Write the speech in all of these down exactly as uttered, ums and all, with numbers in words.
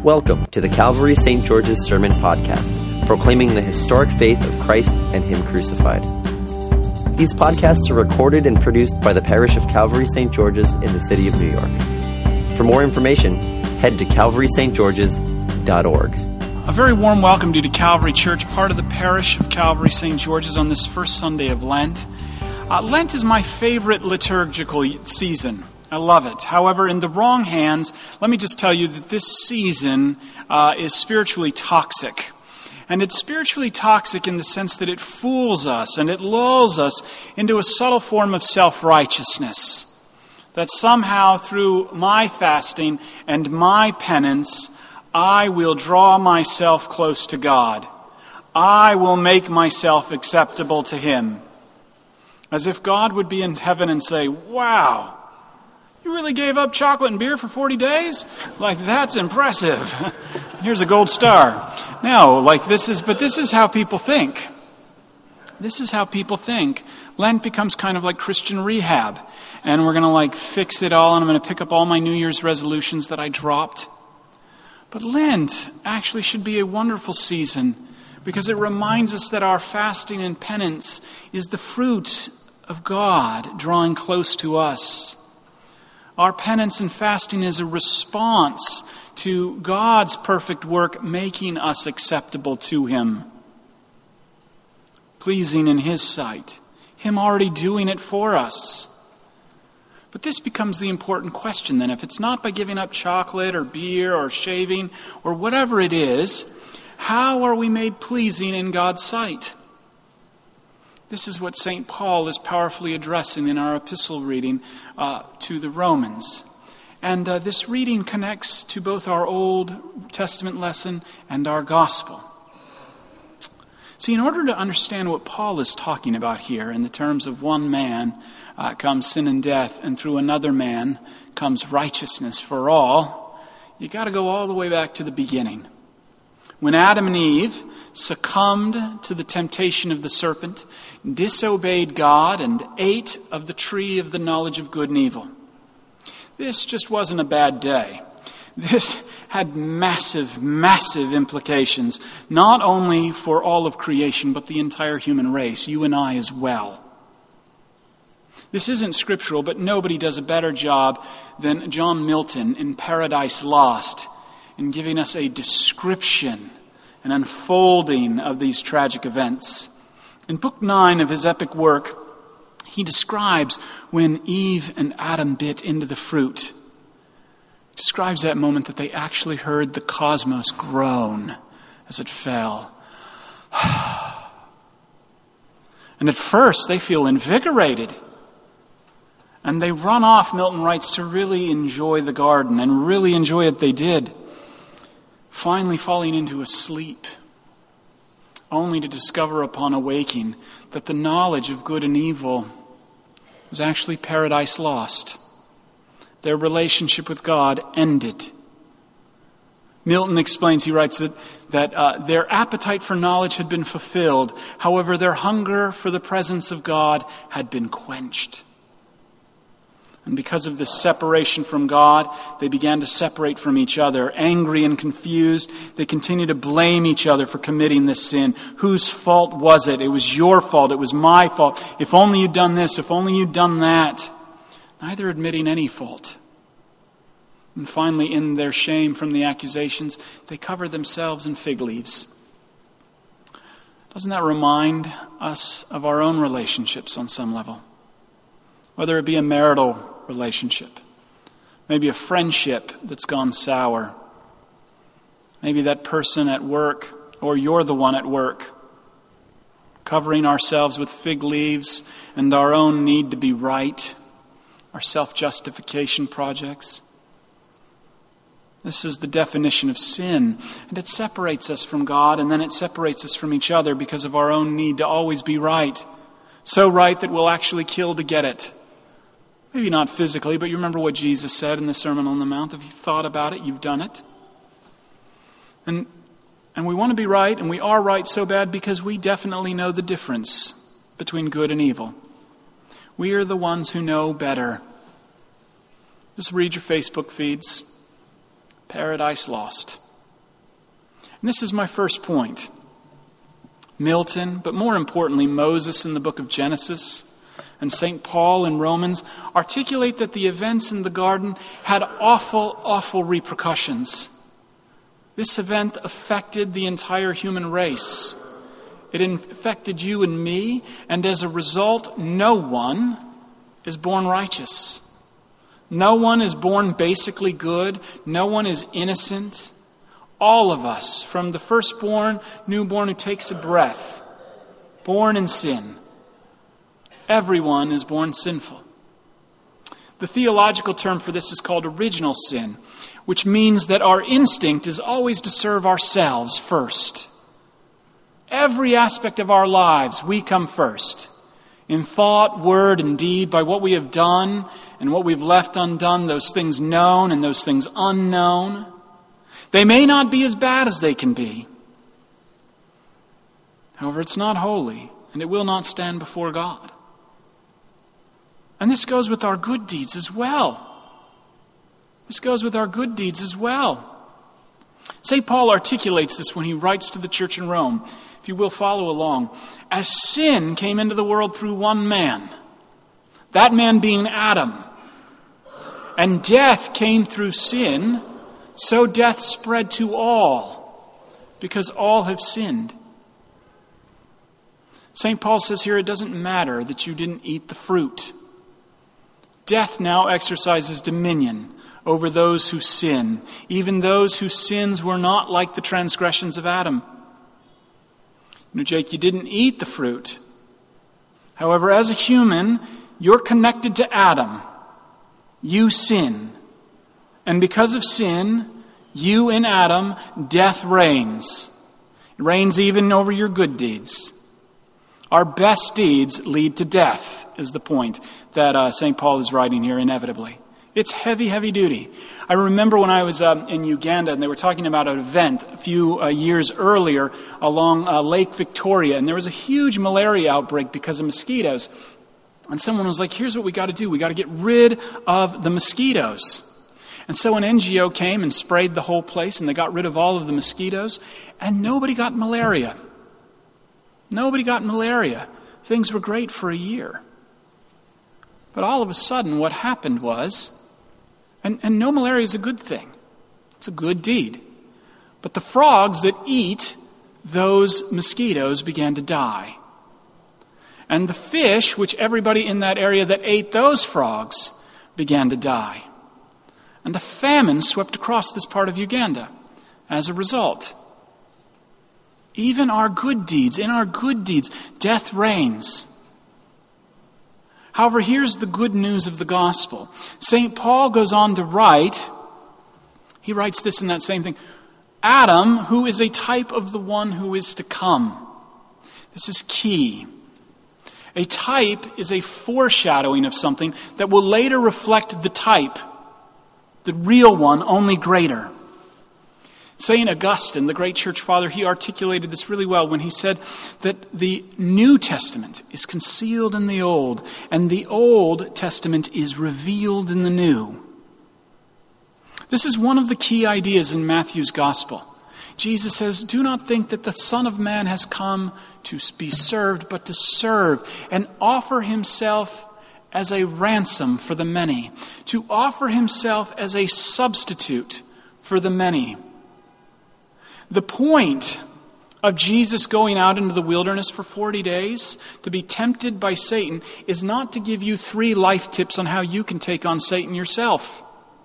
Welcome to the Calvary Saint George's Sermon Podcast, proclaiming the historic faith of Christ and Him crucified. These podcasts are recorded and produced by the parish of Calvary Saint George's in the city of New York. For more information, head to calvary s t georges dot org. A very warm welcome to you to Calvary Church, part of the parish of Calvary Saint George's on this first Sunday of Lent. Uh, Lent is my favorite liturgical season. I love it. However, in the wrong hands, let me just tell you that this season uh, is spiritually toxic. And it's spiritually toxic in the sense that it fools us and it lulls us into a subtle form of self-righteousness. That somehow through my fasting and my penance, I will draw myself close to God. I will make myself acceptable to Him. As if God would be in heaven and say, wow, you really gave up chocolate and beer for forty days? Like, that's impressive. Here's a gold star. No, like this is, but this is how people think. This is how people think. Lent becomes kind of like Christian rehab. And we're going to like fix it all, and I'm going to pick up all my New Year's resolutions that I dropped. But Lent actually should be a wonderful season because it reminds us that our fasting and penance is the fruit of God drawing close to us. Our penance and fasting is a response to God's perfect work making us acceptable to Him, pleasing in His sight, Him already doing it for us. But this becomes the important question then. If it's not by giving up chocolate or beer or shaving or whatever it is, how are we made pleasing in God's sight? This is what Saint Paul is powerfully addressing in our epistle reading uh, to the Romans. And uh, this reading connects to both our Old Testament lesson and our gospel. See, in order to understand what Paul is talking about here in the terms of one man uh, comes sin and death, and through another man comes righteousness for all, you got to go all the way back to the beginning. When Adam and Eve succumbed to the temptation of the serpent, disobeyed God, and ate of the tree of the knowledge of good and evil. This just wasn't a bad day. This had massive, massive implications, not only for all of creation, but the entire human race, you and I as well. This isn't scriptural, but nobody does a better job than John Milton in Paradise Lost in giving us a description, an unfolding of these tragic events. In Book nine of his epic work, he describes when Eve and Adam bit into the fruit. He describes that moment that they actually heard the cosmos groan as it fell. And at first they feel invigorated. And they run off, Milton writes, to really enjoy the garden, and really enjoy it they did. Finally falling into a sleep, only to discover upon awaking that the knowledge of good and evil was actually paradise lost. Their relationship with God ended. Milton explains, he writes, that, that uh, their appetite for knowledge had been fulfilled. However, their hunger for the presence of God had been quenched. And because of this separation from God, they began to separate from each other. Angry and confused, they continued to blame each other for committing this sin. Whose fault was it? It was your fault. It was my fault. If only you'd done this. If only you'd done that. Neither admitting any fault. And finally, in their shame from the accusations, they covered themselves in fig leaves. Doesn't that remind us of our own relationships on some level? Whether it be a marital relationship, maybe a friendship that's gone sour, maybe that person at work, or you're the one at work, covering ourselves with fig leaves and our own need to be right, our self-justification projects. This is the definition of sin, and it separates us from God, and then it separates us from each other because of our own need to always be right, so right that we'll actually kill to get it. Maybe not physically, but you remember what Jesus said in the Sermon on the Mount. If you've thought about it, you've done it. And and we want to be right, and we are right so bad because we definitely know the difference between good and evil. We are the ones who know better. Just read your Facebook feeds. Paradise lost. And this is my first point. Milton, but more importantly, Moses in the book of Genesis and Saint Paul in Romans articulate that the events in the garden had awful, awful repercussions. This event affected the entire human race. It affected you and me, and as a result, no one is born righteous. No one is born basically good. No one is innocent. All of us, from the firstborn, newborn who takes a breath, born in sin. Everyone is born sinful. The theological term for this is called original sin, which means that our instinct is always to serve ourselves first. Every aspect of our lives, we come first. In thought, word, and deed, by what we have done and what we've left undone, those things known and those things unknown. They may not be as bad as they can be. However, it's not holy, and it will not stand before God. And this goes with our good deeds as well. This goes with our good deeds as well. Saint Paul articulates this when he writes to the church in Rome. If you will follow along. As sin came into the world through one man, that man being Adam, and death came through sin, so death spread to all, because all have sinned. Saint Paul says here it doesn't matter that you didn't eat the fruit. Death now exercises dominion over those who sin, even those whose sins were not like the transgressions of Adam. You know, Jake, you didn't eat the fruit. However, as a human, you're connected to Adam. You sin. And because of sin, you in Adam, death reigns. It reigns even over your good deeds. Our best deeds lead to death, is the point that uh, Saint Paul is writing here inevitably. It's heavy, heavy duty. I remember when I was um, in Uganda, and they were talking about an event a few uh, years earlier along uh, Lake Victoria, and there was a huge malaria outbreak because of mosquitoes. And someone was like, here's what we got to do. We got to get rid of the mosquitoes. And so an N G O came and sprayed the whole place, and they got rid of all of the mosquitoes, and nobody got malaria. Nobody got malaria. Things were great for a year. But all of a sudden, what happened was, and, and no malaria is a good thing. It's a good deed. But the frogs that eat those mosquitoes began to die. And the fish, which everybody in that area that ate those frogs, began to die. And a famine swept across this part of Uganda as a result. Even our good deeds, in our good deeds, death reigns. However, here's the good news of the gospel. Saint Paul goes on to write, he writes this in that same thing, Adam, who is a type of the one who is to come. This is key. A type is a foreshadowing of something that will later reflect the type, the real one, only greater. Saint Augustine, the great church father, he articulated this really well when he said that the New Testament is concealed in the Old, and the Old Testament is revealed in the New. This is one of the key ideas in Matthew's Gospel. Jesus says, do not think that the Son of Man has come to be served, but to serve and offer himself as a ransom for the many, to offer himself as a substitute for the many. The point of Jesus going out into the wilderness for forty days to be tempted by Satan is not to give you three life tips on how you can take on Satan yourself.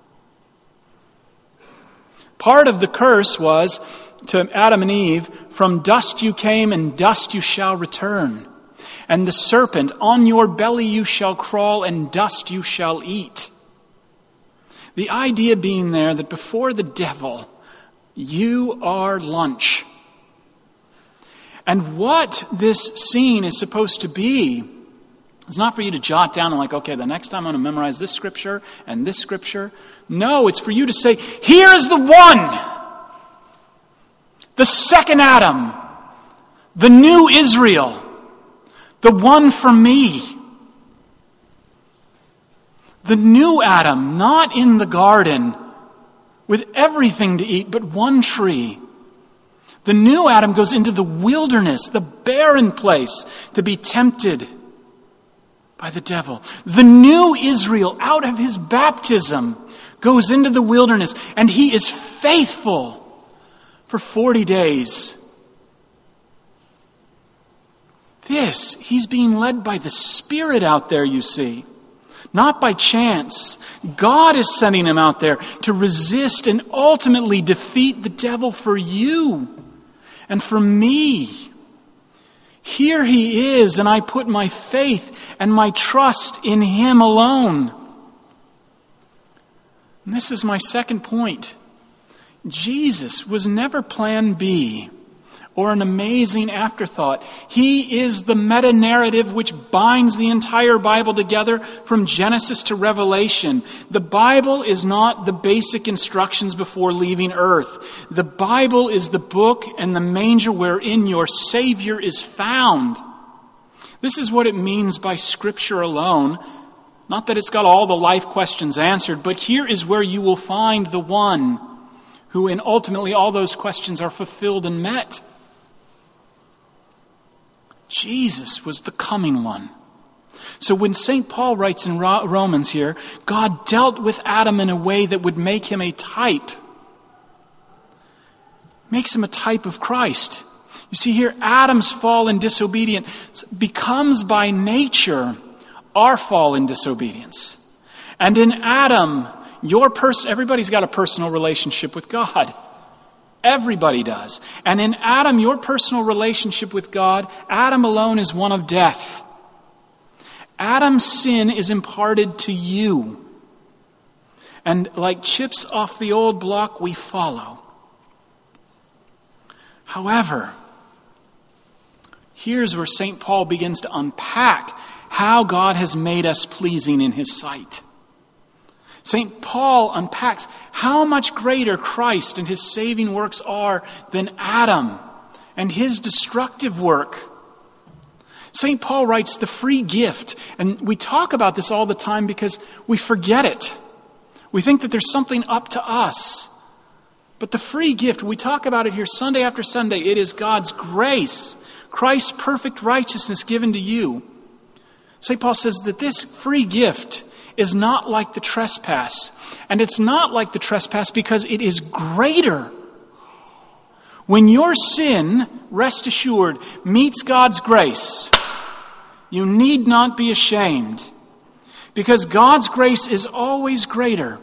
Part of the curse was to Adam and Eve, from dust you came and dust you shall return. And the serpent, on your belly you shall crawl and dust you shall eat. The idea being there that before the devil, you are lunch. And what this scene is supposed to be is not for you to jot down and like, okay, the next time I'm going to memorize this scripture and this scripture. No, it's for you to say, here's the one, the second Adam, the new Israel, the one for me. The new Adam, not in the garden, with everything to eat but one tree. The new Adam goes into the wilderness, the barren place, to be tempted by the devil. The new Israel, out of his baptism, goes into the wilderness, and he is faithful for forty days. This, he's being led by the Spirit out there, you see. Not by chance. God is sending him out there to resist and ultimately defeat the devil for you and for me. Here he is, and I put my faith and my trust in him alone. And this is my second point. Jesus was never plan B or an amazing afterthought. He is the meta-narrative which binds the entire Bible together from Genesis to Revelation. The Bible is not the basic instructions before leaving earth. The Bible is the book and the manger wherein your Savior is found. This is what it means by Scripture alone. Not that it's got all the life questions answered, but here is where you will find the one who in ultimately all those questions are fulfilled and met. Jesus was the coming one. So when Saint Paul writes in Romans here, God dealt with Adam in a way that would make him a type. Makes him a type of Christ. You see here, Adam's fall in disobedience becomes by nature our fall in disobedience. And in Adam, your person, everybody's got a personal relationship with God. Everybody does. And in Adam, your personal relationship with God, Adam alone is one of death. Adam's sin is imparted to you. And like chips off the old block, we follow. However, here's where Saint Paul begins to unpack how God has made us pleasing in his sight. Saint Paul unpacks how much greater Christ and his saving works are than Adam and his destructive work. Saint Paul writes the free gift, and we talk about this all the time because we forget it. We think that there's something up to us. But the free gift, we talk about it here Sunday after Sunday. It is God's grace, Christ's perfect righteousness given to you. Saint Paul says that this free gift is not like the trespass. And it's not like the trespass because it is greater. When your sin, rest assured, meets God's grace, you need not be ashamed, because God's grace is always greater.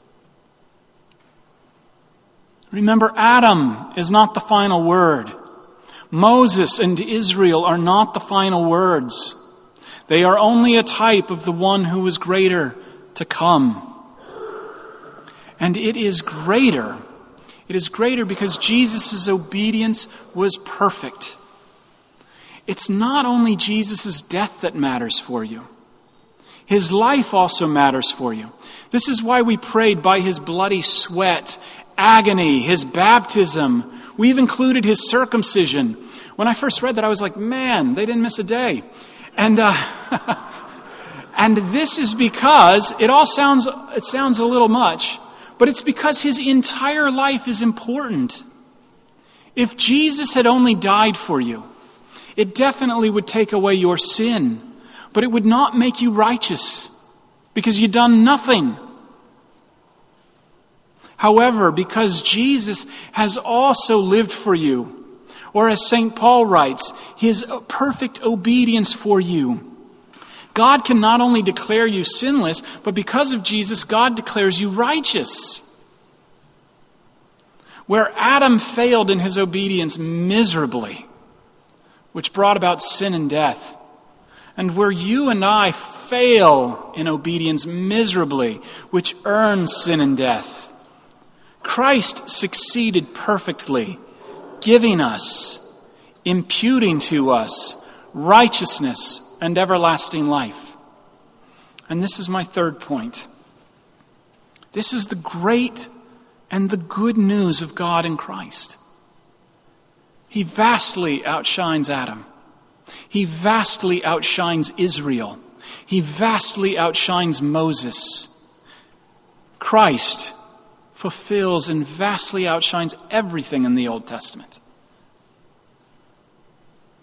Remember, Adam is not the final word. Moses and Israel are not the final words. They are only a type of the one who is greater to come. And it is greater. It is greater because Jesus' obedience was perfect. It's not only Jesus' death that matters for you. His life also matters for you. This is why we prayed by his bloody sweat, agony, his baptism. We've included his circumcision. When I first read that, I was like, man, they didn't miss a day. And uh, and this is because it all sounds it sounds a little much, but it's because his entire life is important. If Jesus had only died for you, it definitely would take away your sin, but it would not make you righteous because you'd done nothing. However, because Jesus has also lived for you, or as Saint Paul writes, his perfect obedience for you, God can not only declare you sinless, but because of Jesus, God declares you righteous. Where Adam failed in his obedience miserably, which brought about sin and death, and where you and I fail in obedience miserably, which earns sin and death, Christ succeeded perfectly, giving us, imputing to us righteousness and everlasting life. And this is my third point. This is the great and the good news of God in Christ. He vastly outshines Adam. He vastly outshines Israel. He vastly outshines Moses. Christ fulfills and vastly outshines everything in the Old Testament.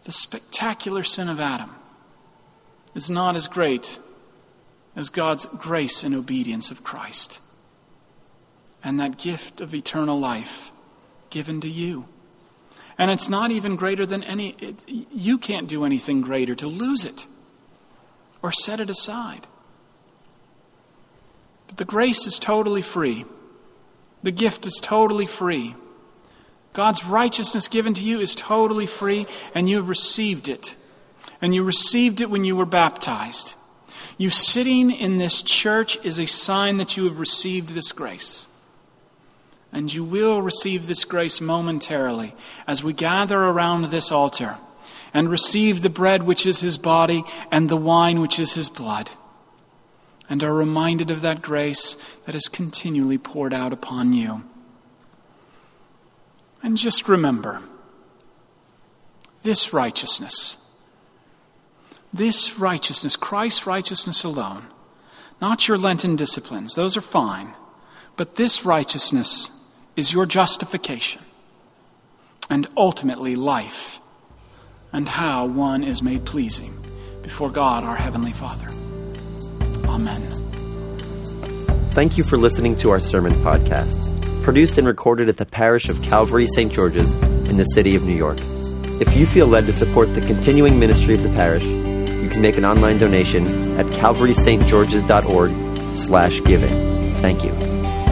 the spectacular sin of Adam is not as great as God's grace and obedience of Christ, and that gift of eternal life given to you. And it's not even greater than any, it, you can't do anything greater to lose it or set it aside. But the grace is totally free. The gift is totally free. God's righteousness given to you is totally free, and you have received it. And you received it when you were baptized. You sitting in this church is a sign that you have received this grace. And you will receive this grace momentarily as we gather around this altar and receive the bread which is his body and the wine which is his blood, and are reminded of that grace that is continually poured out upon you. And just remember, this righteousness, this righteousness, Christ's righteousness alone, not your Lenten disciplines, those are fine, but this righteousness is your justification and ultimately life, and how one is made pleasing before God our Heavenly Father. Amen. Thank you for listening to our sermon podcast, produced and recorded at the parish of Calvary Saint George's in the city of New York. If you feel led to support the continuing ministry of the parish, you can make an online donation at calvarystgeorges dot org slash giving. Thank you.